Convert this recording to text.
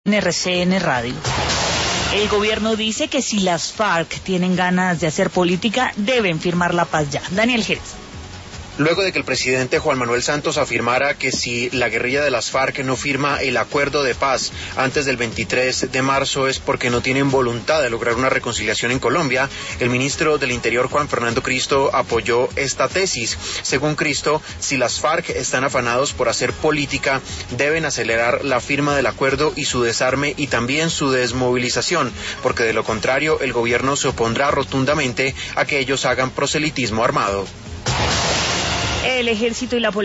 en RCN Radio. El gobierno dice que si las FARC tienen ganas de hacer política, deben firmar la paz ya. Daniel Jerez. Luego de que el presidente Juan Manuel Santos afirmara que si la guerrilla de las FARC no firma el acuerdo de paz antes del 23 de marzo es porque no tienen voluntad de lograr una reconciliación en Colombia, el ministro del Interior Juan Fernando Cristo apoyó esta tesis. Según Cristo, si las FARC están afanados por hacer política, deben acelerar la firma del acuerdo y su desarme y también su desmovilización, porque de lo contrario el gobierno se opondrá rotundamente a que ellos hagan proselitismo armado. El ejército y la policía